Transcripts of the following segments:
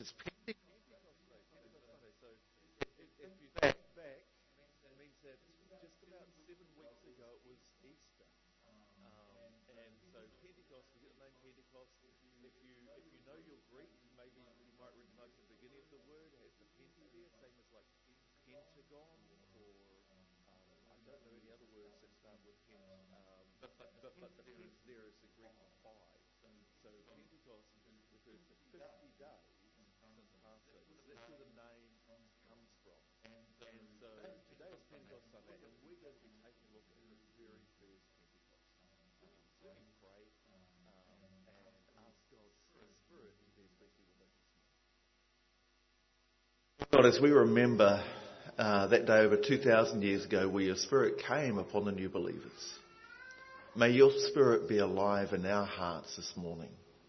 It's Pentecost Sunday. So if you think back, it means that just about 7 weeks ago it was Easter. And so Pentecost, we get the name Pentecost. If you know your Greek, maybe you might recognize the beginning of the word has the penta there, same as like Pentagon, or I don't know any other words that start with pent. But the pent there is the Greek for 5. So Pentecost refers to 50 days since Passover. So that's where the name comes from. And so today is Pentecost Sunday, and we're going to be taking a look at the very first Pentecost. So we pray and ask God's Spirit to be especially with us this morning. God, as we remember that day over 2,000 years ago where your Spirit came upon the new believers, may your Spirit be alive in our hearts this morning.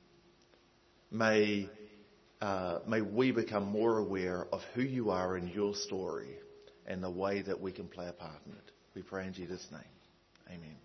May we become more aware of who you are in your story and the way that we can play a part in it. We pray in Jesus' name. Amen.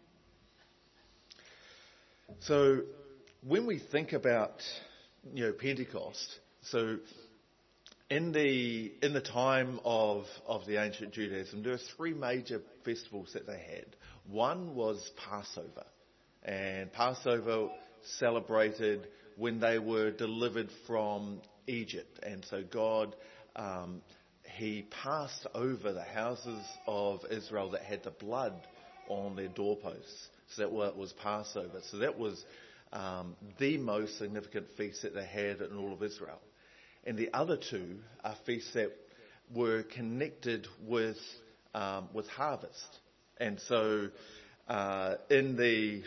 So when we think about Pentecost, so in the time of the ancient Judaism, there were 3 major festivals that they had. One was Passover, and Passover celebrated when they were delivered from Egypt, and so God he passed over the houses of Israel that had the blood on their doorposts. So that was Passover. So that was the most significant feast that they had in all of Israel. And the other 2 are feasts that were connected with harvest. And so in the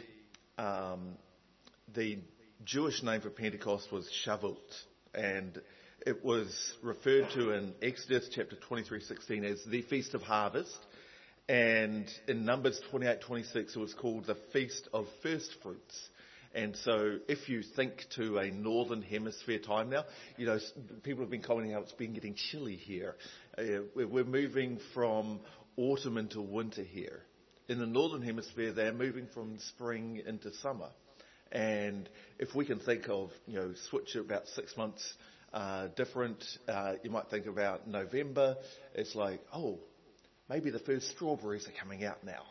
Jewish name for Pentecost was Shavuot, and it was referred to in Exodus chapter 23:16 as the Feast of Harvest, and in Numbers 28:26 it was called the Feast of First Fruits. And so if you think to a Northern Hemisphere time now, people have been commenting how it's been getting chilly here. We're moving from autumn into winter here. In the Northern Hemisphere, they're moving from spring into summer. And if we can think of, switch about 6 months different, you might think about November. It's like, maybe the first strawberries are coming out now.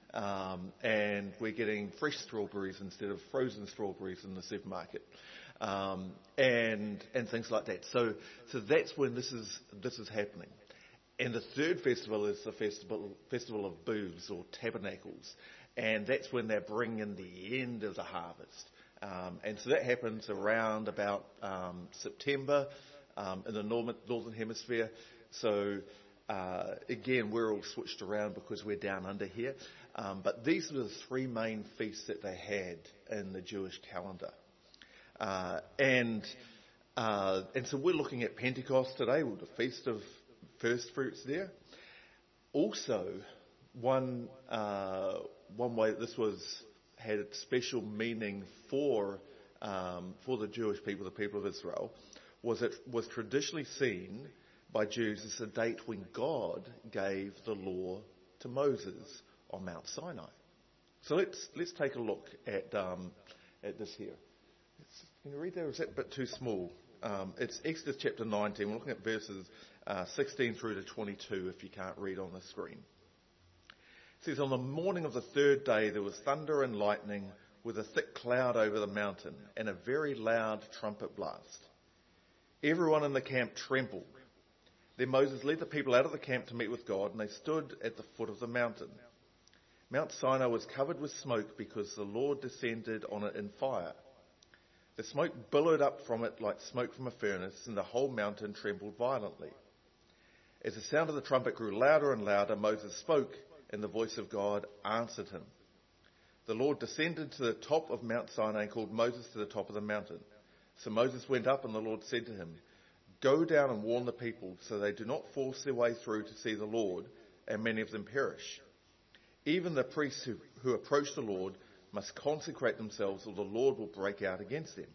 And we're getting fresh strawberries instead of frozen strawberries in the supermarket. And things like that. So that's when this is happening. And the third festival is the festival of booths or tabernacles. And that's when they're bringing the end of the harvest. And so that happens around about September in the Northern Hemisphere. So again, we're all switched around because we're down under here. But these are the 3 main feasts that they had in the Jewish calendar. And so we're looking at Pentecost today, with the Feast of First Fruits there. Also, one way that this had a special meaning for the Jewish people, the people of Israel, was it was traditionally seen by Jews as the date when God gave the law to Moses on Mount Sinai. So let's take a look at this here. Can you read that, or is that a bit too small? It's Exodus chapter 19. We're looking at verses 16 through to 22 if you can't read on the screen. It says, on the morning of the 3rd day there was thunder and lightning with a thick cloud over the mountain and a very loud trumpet blast. Everyone in the camp trembled. Then Moses led the people out of the camp to meet with God, and they stood at the foot of the mountain. Mount Sinai was covered with smoke because the Lord descended on it in fire. The smoke billowed up from it like smoke from a furnace, and the whole mountain trembled violently. As the sound of the trumpet grew louder and louder, Moses spoke, and the voice of God answered him. The Lord descended to the top of Mount Sinai and called Moses to the top of the mountain. So Moses went up, and the Lord said to him, go down and warn the people so they do not force their way through to see the Lord, and many of them perish. Even the priests who approach the Lord must consecrate themselves, or the Lord will break out against them.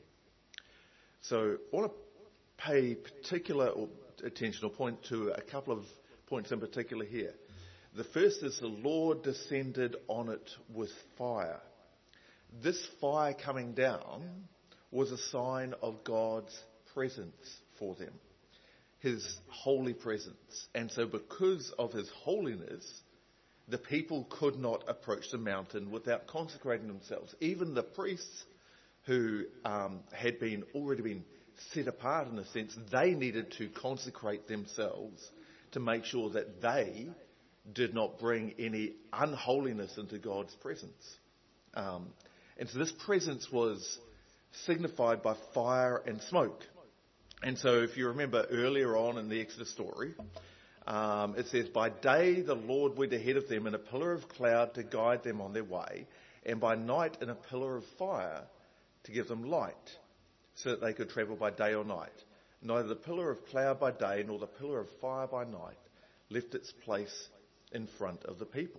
So I want to pay particular attention or point to a couple of points in particular here. The first is the Lord descended on it with fire. This fire coming down was a sign of God's presence for them, his holy presence. And so because of his holiness, the people could not approach the mountain without consecrating themselves. Even the priests who had already been set apart in a sense, they needed to consecrate themselves to make sure that they did not bring any unholiness into God's presence. And so this presence was signified by fire and smoke. And so if you remember earlier on in the Exodus story, it says, by day the Lord went ahead of them in a pillar of cloud to guide them on their way, and by night in a pillar of fire to give them light, so that they could travel by day or night. Neither the pillar of cloud by day nor the pillar of fire by night left its place in front of the people.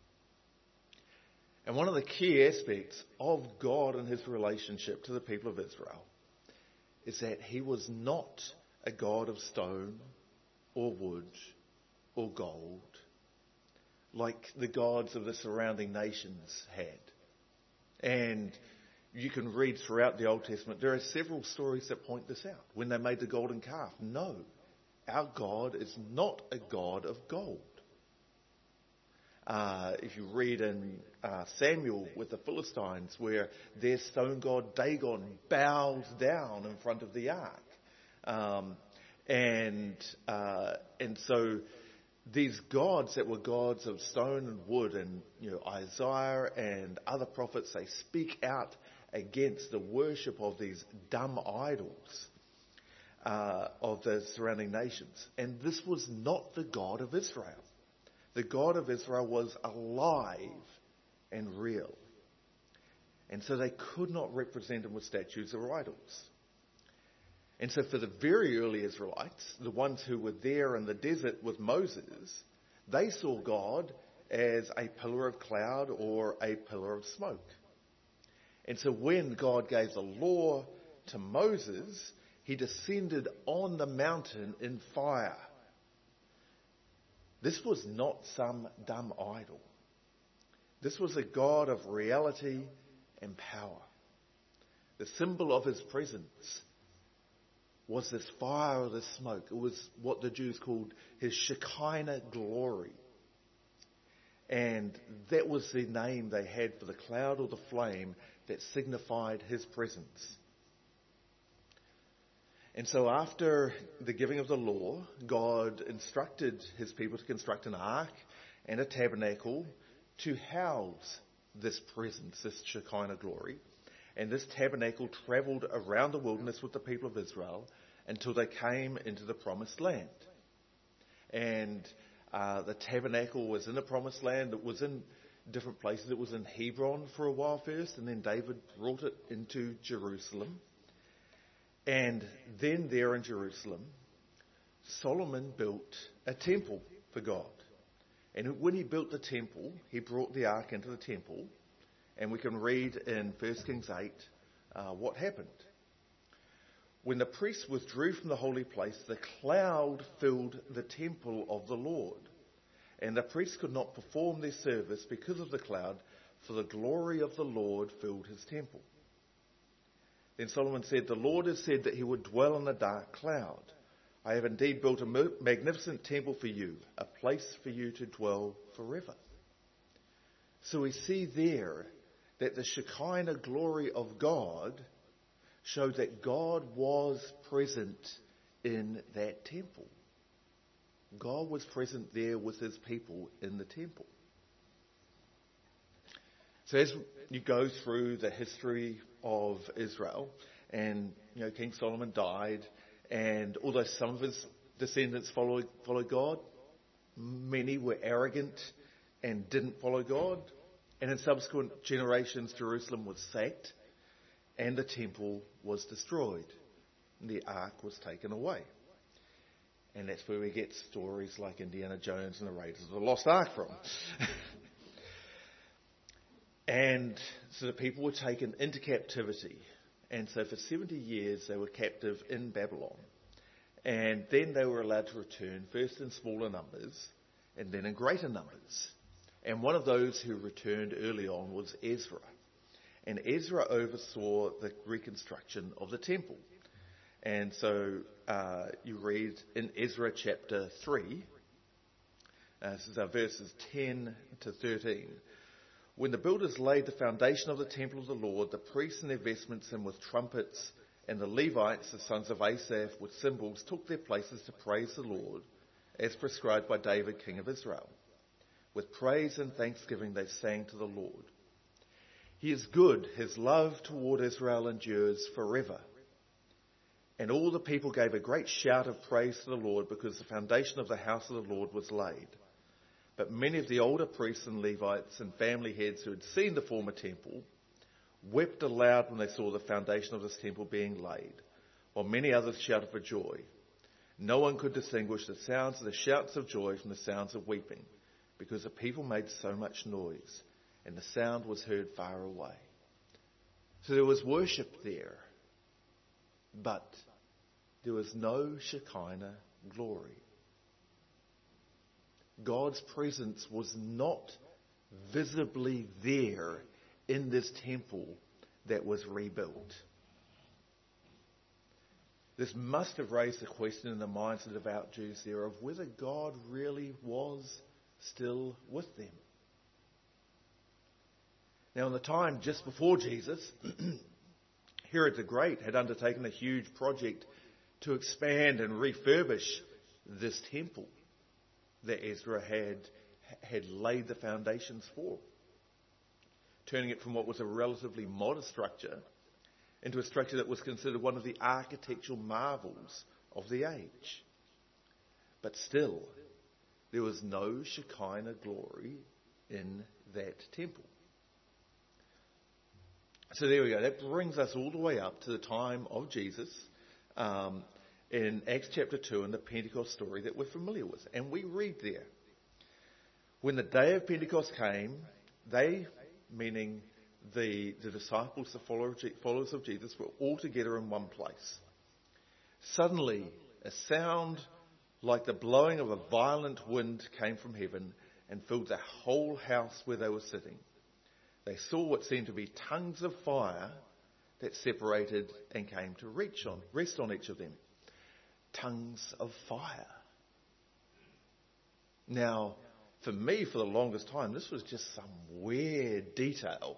And one of the key aspects of God and his relationship to the people of Israel is that he was not a God of stone or wood or gold like the gods of the surrounding nations had. And you can read throughout the Old Testament, there are several stories that point this out. When they made the golden calf, no, our God is not a God of gold. If you read in Samuel with the Philistines, where their stone god Dagon bows down in front of the ark. And so these gods that were gods of stone and wood, and Isaiah and other prophets, they speak out against the worship of these dumb idols of the surrounding nations. And this was not the God of Israel. The God of Israel was alive and real. And so they could not represent him with statues or idols. And so for the very early Israelites, the ones who were there in the desert with Moses, they saw God as a pillar of cloud or a pillar of smoke. And so when God gave the law to Moses, he descended on the mountain in fire. This was not some dumb idol. This was a God of reality and power. The symbol of his presence was this fire or this smoke. It was what the Jews called his Shekinah glory. And that was the name they had for the cloud or the flame that signified his presence. And so after the giving of the law, God instructed his people to construct an ark and a tabernacle to house this presence, this Shekinah glory. And this tabernacle travelled around the wilderness with the people of Israel until they came into the promised land. And the tabernacle was in the promised land. It was in different places. It was in Hebron for a while first, and then David brought it into Jerusalem. And then there in Jerusalem, Solomon built a temple for God. And when he built the temple, he brought the ark into the temple. And we can read in 1 Kings 8 what happened. When the priests withdrew from the holy place, the cloud filled the temple of the Lord. And the priests could not perform their service because of the cloud, for the glory of the Lord filled his temple. Then Solomon said, the Lord has said that he would dwell in a dark cloud. I have indeed built a magnificent temple for you, a place for you to dwell forever. So we see there that the Shekinah glory of God showed that God was present in that temple. God was present there with his people in the temple. So as you go through the history of Israel, and King Solomon died, and although some of his descendants followed God, many were arrogant and didn't follow God. And in subsequent generations, Jerusalem was sacked, and the temple was destroyed, and the ark was taken away. And that's where we get stories like Indiana Jones and the Raiders of the Lost Ark from. And so the people were taken into captivity. And so for 70 years they were captive in Babylon. And then they were allowed to return, first in smaller numbers and then in greater numbers. And one of those who returned early on was Ezra. And Ezra oversaw the reconstruction of the temple. And so you read in Ezra chapter 3, this is our verses 10 to 13. When the builders laid the foundation of the temple of the Lord, the priests in their vestments and with trumpets, and the Levites, the sons of Asaph, with cymbals, took their places to praise the Lord, as prescribed by David, king of Israel. With praise and thanksgiving they sang to the Lord. He is good, his love toward Israel endures forever. And all the people gave a great shout of praise to the Lord, because the foundation of the house of the Lord was laid. But many of the older priests and Levites and family heads who had seen the former temple wept aloud when they saw the foundation of this temple being laid, while many others shouted for joy. No one could distinguish the sounds of the shouts of joy from the sounds of weeping, because the people made so much noise, and the sound was heard far away. So there was worship there, but there was no Shekinah glory. God's presence was not visibly there in this temple that was rebuilt. This must have raised a question in the minds of the devout Jews there of whether God really was still with them. Now, in the time just before Jesus, Herod the Great had undertaken a huge project to expand and refurbish this temple that Ezra had laid the foundations for, turning it from what was a relatively modest structure into a structure that was considered one of the architectural marvels of the age. But still, there was no Shekinah glory in that temple. So there we go. That brings us all the way up to the time of Jesus in Acts chapter 2 and the Pentecost story that we're familiar with. And we read there, when the day of Pentecost came, they, meaning the disciples, the followers of Jesus, were all together in one place. Suddenly, a sound like the blowing of a violent wind came from heaven and filled the whole house where they were sitting. They saw what seemed to be tongues of fire that separated and came to rest on each of them. Tongues of fire. Now, for me, for the longest time, this was just some weird detail.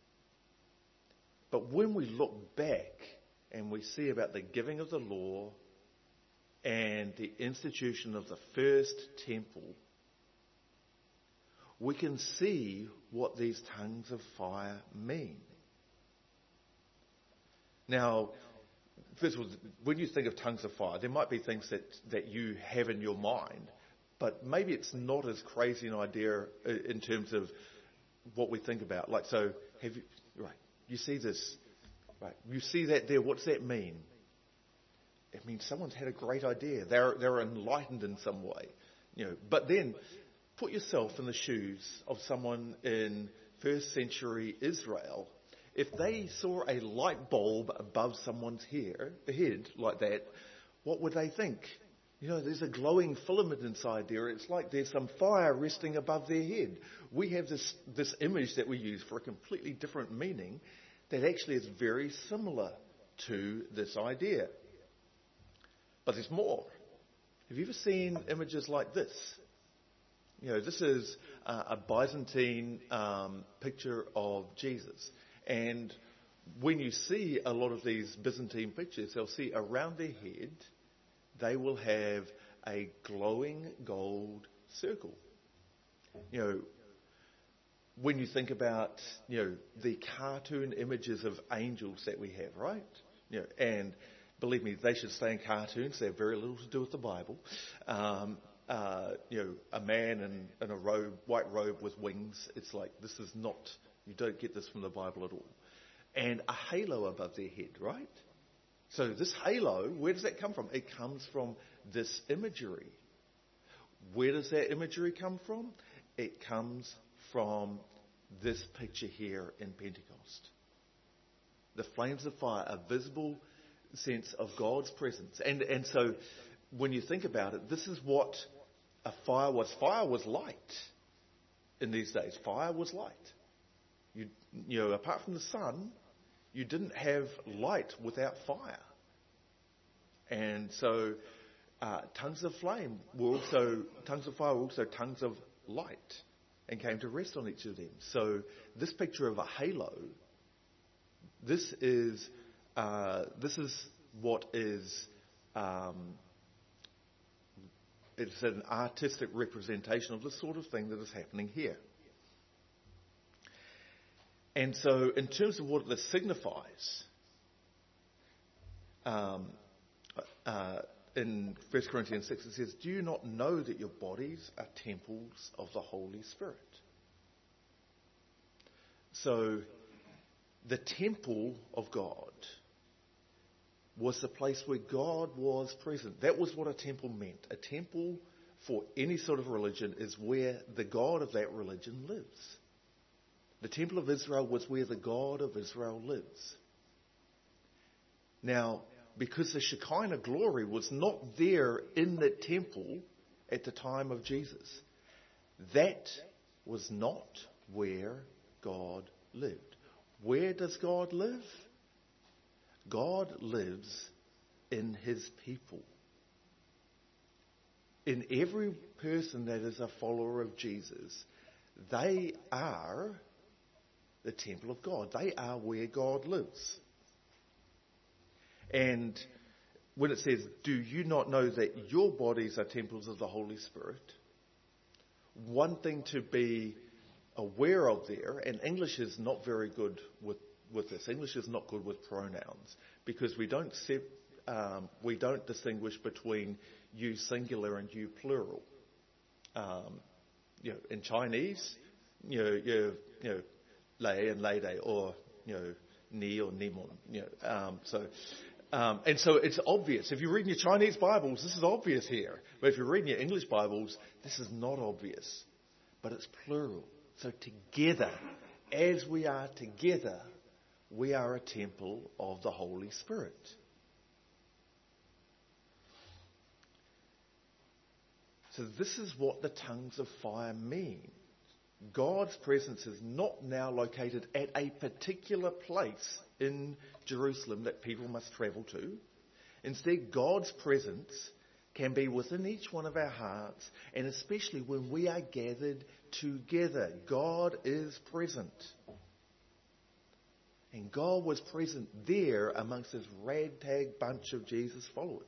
But when we look back and we see about the giving of the law and the institution of the first temple, we can see what these tongues of fire mean. Now, first of all, when you think of tongues of fire, there might be things that you have in your mind, but maybe it's not as crazy an idea in terms of what we think about. Like, so, you see this, right? You see that there. What's that mean? It means someone's had a great idea. They're enlightened in some way, But then, put yourself in the shoes of someone in first century Israel. If they saw a light bulb above someone's head like that, what would they think? There's a glowing filament inside there. It's like there's some fire resting above their head. We have this image that we use for a completely different meaning that actually is very similar to this idea. But there's more. Have you ever seen images like this? This is a Byzantine picture of Jesus. And when you see a lot of these Byzantine pictures, they'll see around their head, they will have a glowing gold circle. When you think about, the cartoon images of angels that we have, right? And believe me, they should stay in cartoons. They have very little to do with the Bible. A man in a white robe with wings. It's like, this is not, you don't get this from the Bible at all. And a halo above their head, right? So this halo, where does that come from? It comes from this imagery. Where does that imagery come from? It comes from this picture here in Pentecost. The flames of fire, a visible sense of God's presence. And so when you think about it, this is what a fire was. Fire was light in these days. Fire was light. Apart from the sun, you didn't have light without fire. And so tongues of fire were also tongues of light, and came to rest on each of them. So this picture of a halo, this is what is. It's an artistic representation of the sort of thing that is happening here. And so in terms of what this signifies, in 1 Corinthians 6 it says, "Do you not know that your bodies are temples of the Holy Spirit?" So the temple of God was the place where God was present. That was what a temple meant. A temple for any sort of religion is where the God of that religion lives. The temple of Israel was where the God of Israel lives. Now, because the Shekinah glory was not there in the temple at the time of Jesus, that was not where God lived. Where does God live? God lives in his people. In every person that is a follower of Jesus, they are the temple of God. They are where God lives. And when it says, "Do you not know that your bodies are temples of the Holy Spirit?" one thing to be aware of there, and English is not very good with this. English is not good with pronouns, because we don't distinguish between you singular and you plural. In Chinese, lei and leide, or ni or nimon. And so it's obvious. If you're reading your Chinese Bibles, this is obvious here. But if you're reading your English Bibles, this is not obvious. But it's plural. So together, as we are together, we are a temple of the Holy Spirit. So this is what the tongues of fire mean. God's presence is not now located at a particular place in Jerusalem that people must travel to. Instead, God's presence can be within each one of our hearts, and especially when we are gathered together. God is present. And God was present there amongst this ragtag bunch of Jesus followers.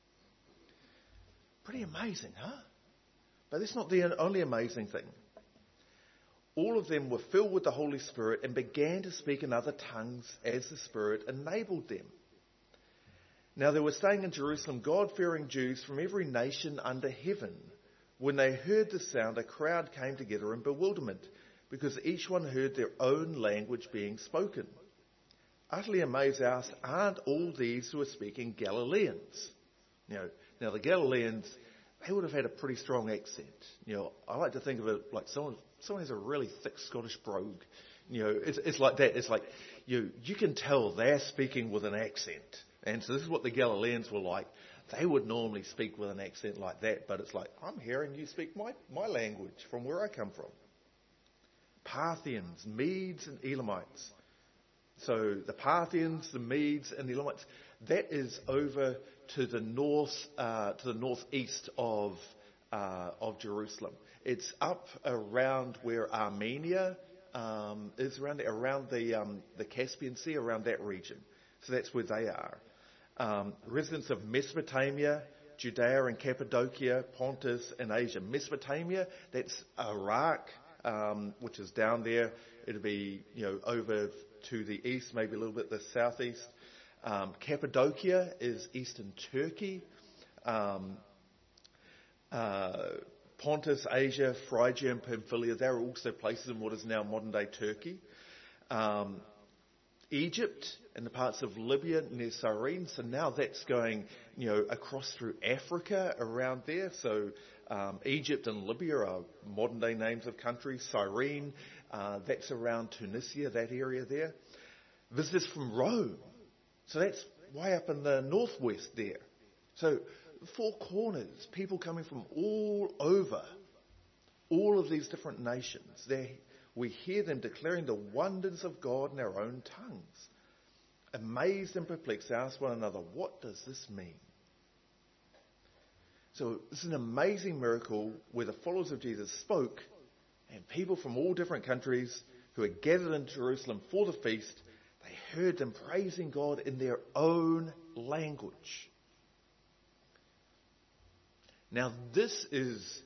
Pretty amazing, huh? But that's not the only amazing thing. All of them were filled with the Holy Spirit and began to speak in other tongues as the Spirit enabled them. Now they were staying in Jerusalem, God-fearing Jews from every nation under heaven. When they heard the sound, a crowd came together in bewilderment, because each one heard their own language being spoken. Utterly amazed, asked, "Aren't all these who are speaking Galileans?" Now the Galileans, they would have had a pretty strong accent. I like to think of it like someone has a really thick Scottish brogue. It's like that. It's like you can tell they're speaking with an accent. And so this is what the Galileans were like. They would normally speak with an accent like that, but it's like, I'm hearing you speak my language from where I come from. Parthians, Medes and Elamites. So the Parthians, the Medes and the Elamites, that is over to the northeast of Jerusalem. It's up around where Armenia is, around the Caspian Sea, around that region. So that's where they are. Residents of Mesopotamia, Judea and Cappadocia, Pontus and Asia. Mesopotamia, that's Iraq, which is down there. It'll be over to the east, maybe a little bit the southeast. Cappadocia is eastern Turkey. Pontus, Asia, Phrygia and Pamphylia, they're also places in what is now modern-day Turkey. Egypt and the parts of Libya near Cyrene. So now that's going, across through Africa around there. So Egypt and Libya are modern-day names of countries. Cyrene, that's around Tunisia, that area there. Visitors from Rome. So that's way up in the northwest there. So four corners, people coming from all over, all of these different nations. We hear them declaring the wonders of God in our own tongues. Amazed and perplexed, they ask one another, "What does this mean?" So this is an amazing miracle where the followers of Jesus spoke, and people from all different countries who had gathered in Jerusalem for the feast, they heard them praising God in their own language. Now this is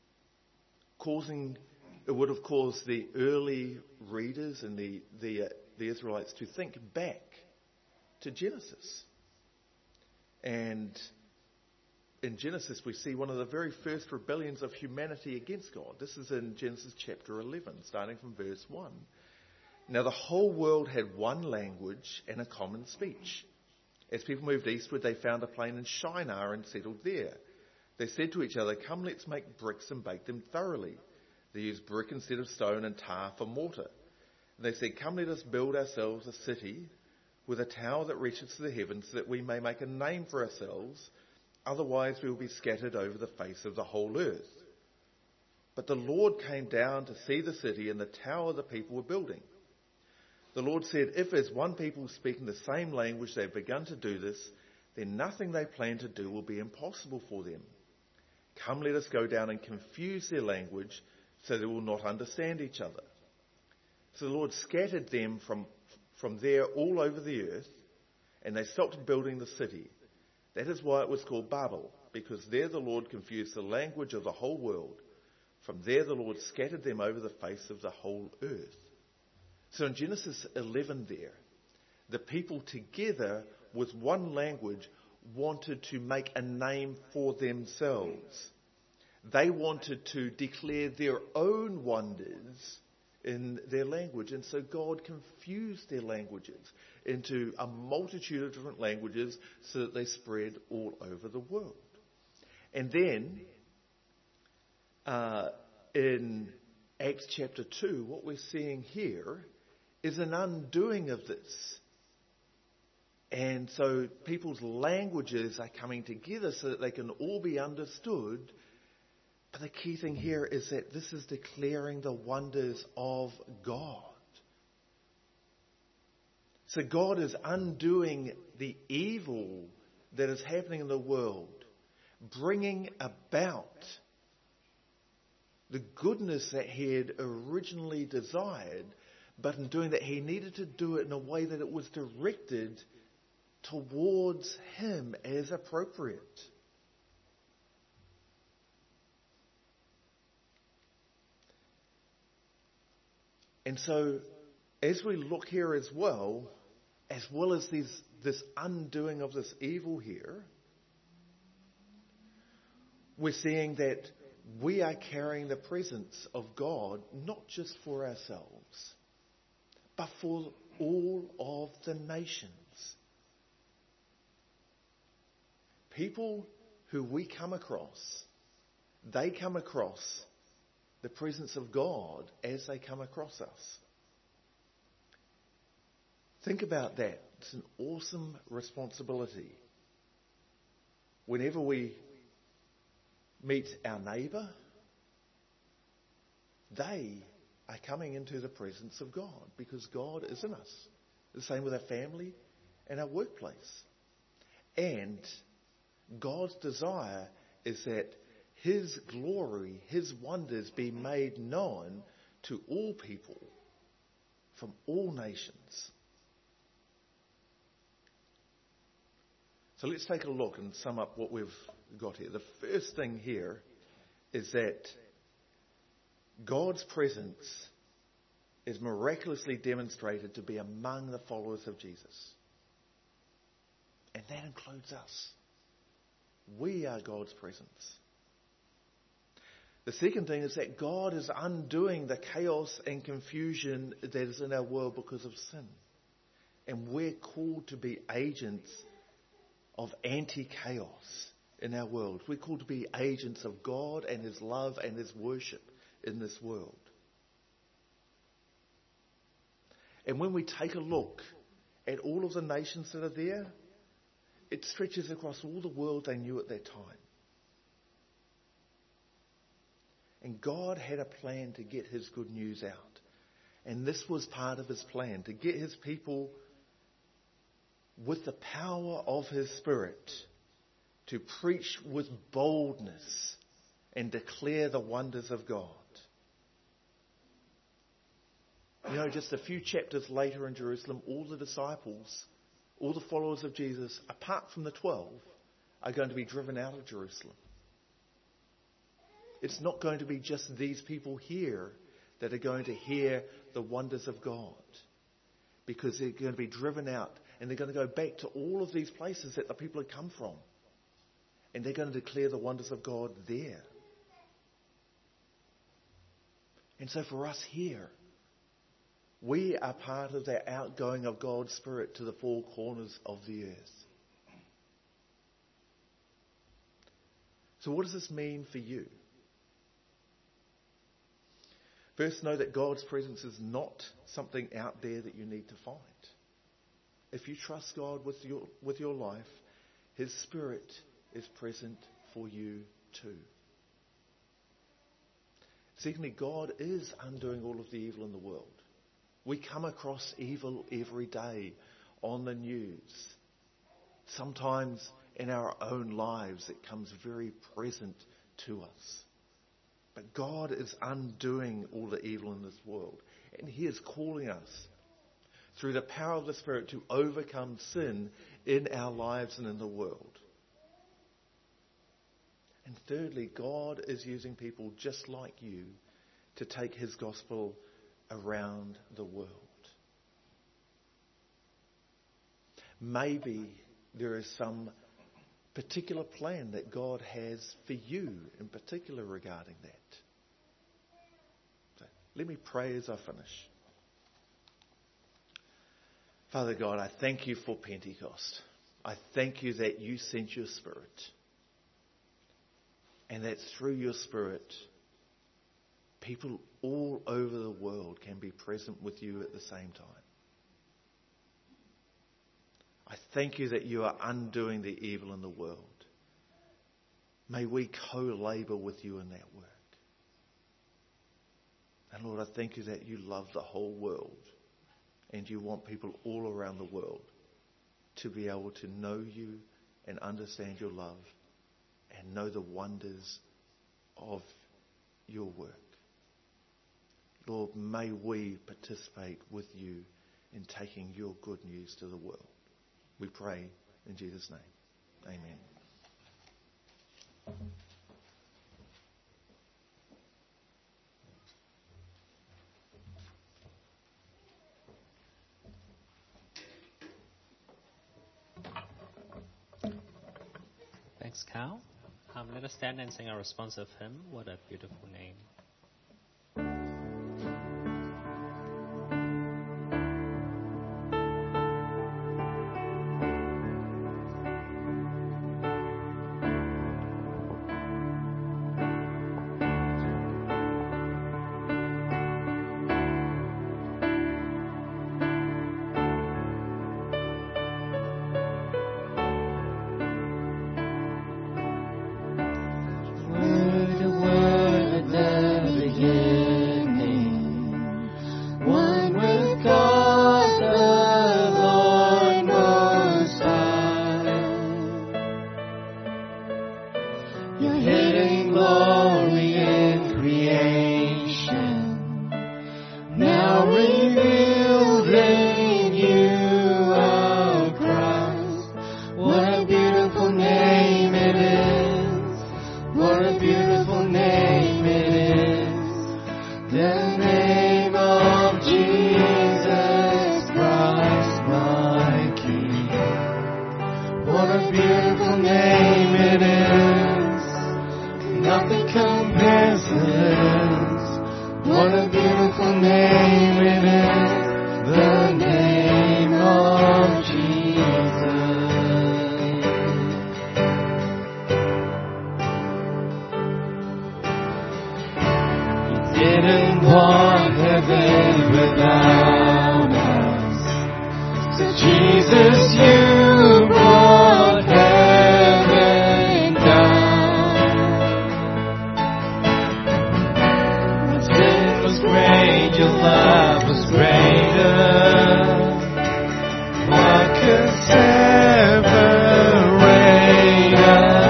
it would have caused the early readers and the Israelites to think back to Genesis. And in Genesis we see one of the very first rebellions of humanity against God. This is in Genesis chapter 11, starting from verse 1. Now the whole world had one language and a common speech. As people moved eastward, they found a plain in Shinar and settled there. They said to each other, "Come, let's make bricks and bake them thoroughly." They used brick instead of stone and tar for mortar. And they said, "Come, let us build ourselves a city with a tower that reaches to the heavens, so that we may make a name for ourselves. Otherwise we will be scattered over the face of the whole earth." But the Lord came down to see the city and the tower the people were building. The Lord said, "If as one people speaking the same language they have begun to do this, then nothing they plan to do will be impossible for them. Come, let us go down and confuse their language, so they will not understand each other." So the Lord scattered them from there all over the earth, and they stopped building the city. That is why it was called Babel, because there the Lord confused the language of the whole world. From there the Lord scattered them over the face of the whole earth. So in Genesis 11 there, the people together with one language wanted to make a name for themselves. They wanted to declare their own wonders in their language. And so God confused their languages into a multitude of different languages so that they spread all over the world. And then in Acts chapter 2, what we're seeing here is an undoing of this. And so people's languages are coming together so that they can all be understood. But the key thing here is that this is declaring the wonders of God. So God is undoing the evil that is happening in the world, bringing about the goodness that he had originally desired, but in doing that he needed to do it in a way that it was directed towards him as appropriate. And so, as we look here as well as this undoing of this evil here, we're seeing that we are carrying the presence of God, not just for ourselves, but for all of the nations. People who we come across, they come across the presence of God as they come across us. Think about that. It's an awesome responsibility. Whenever we meet our neighbour, they are coming into the presence of God because God is in us. The same with our family and our workplace. And God's desire is that his glory, his wonders be made known to all people from all nations. So let's take a look and sum up what we've got here. The first thing here is that God's presence is miraculously demonstrated to be among the followers of Jesus. And that includes us. We are God's presence. The second thing is that God is undoing the chaos and confusion that is in our world because of sin. And we're called to be agents of anti-chaos in our world. We're called to be agents of God and his love and his worship in this world. And when we take a look at all of the nations that are there, it stretches across all the world they knew at that time. And God had a plan to get his good news out. And this was part of his plan, to get his people with the power of his Spirit to preach with boldness and declare the wonders of God. You know, just a few chapters later in Jerusalem, all the disciples, all the followers of Jesus, apart from the 12, are going to be driven out of Jerusalem. It's not going to be just these people here that are going to hear the wonders of God, because they're going to be driven out and they're going to go back to all of these places that the people had come from, and they're going to declare the wonders of God there. And so for us here, we are part of that outgoing of God's Spirit to the four corners of the earth. So what does this mean for you? First, know that God's presence is not something out there that you need to find. If you trust God with your life, His Spirit is present for you too. Secondly, God is undoing all of the evil in the world. We come across evil every day on the news. Sometimes in our own lives it comes very present to us. But God is undoing all the evil in this world. And He is calling us through the power of the Spirit to overcome sin in our lives and in the world. And thirdly, God is using people just like you to take His gospel around the world. Maybe there is some particular plan that God has for you in particular regarding that. So let me pray as I finish. Father God, I thank you for Pentecost. I thank you that you sent your Spirit, and that through your Spirit, people all over the world can be present with you at the same time. I thank you that you are undoing the evil in the world. May we co-labour with you in that work. And Lord, I thank you that you love the whole world, and you want people all around the world to be able to know you and understand your love and know the wonders of your work. Lord, may we participate with you in taking your good news to the world. We pray in Jesus' name. Amen. Thanks, Carl. Let us stand and sing our responsive hymn, What a Beautiful Name. What could separate us?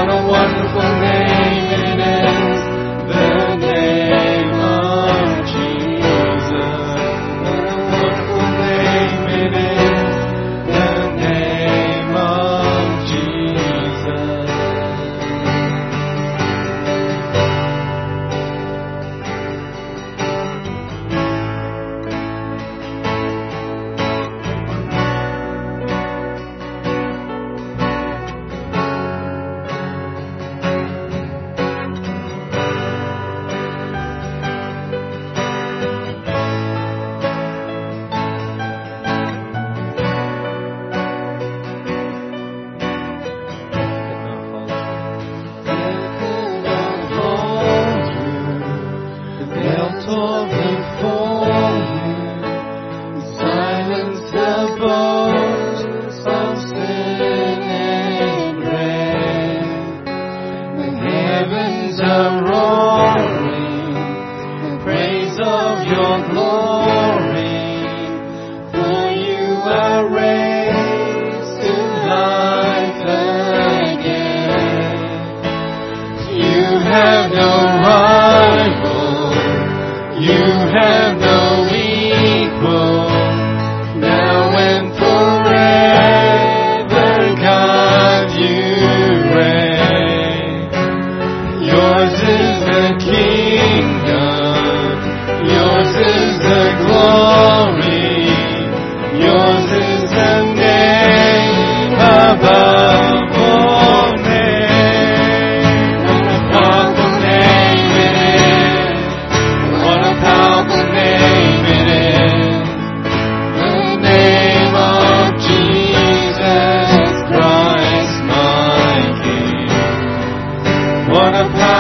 What a power.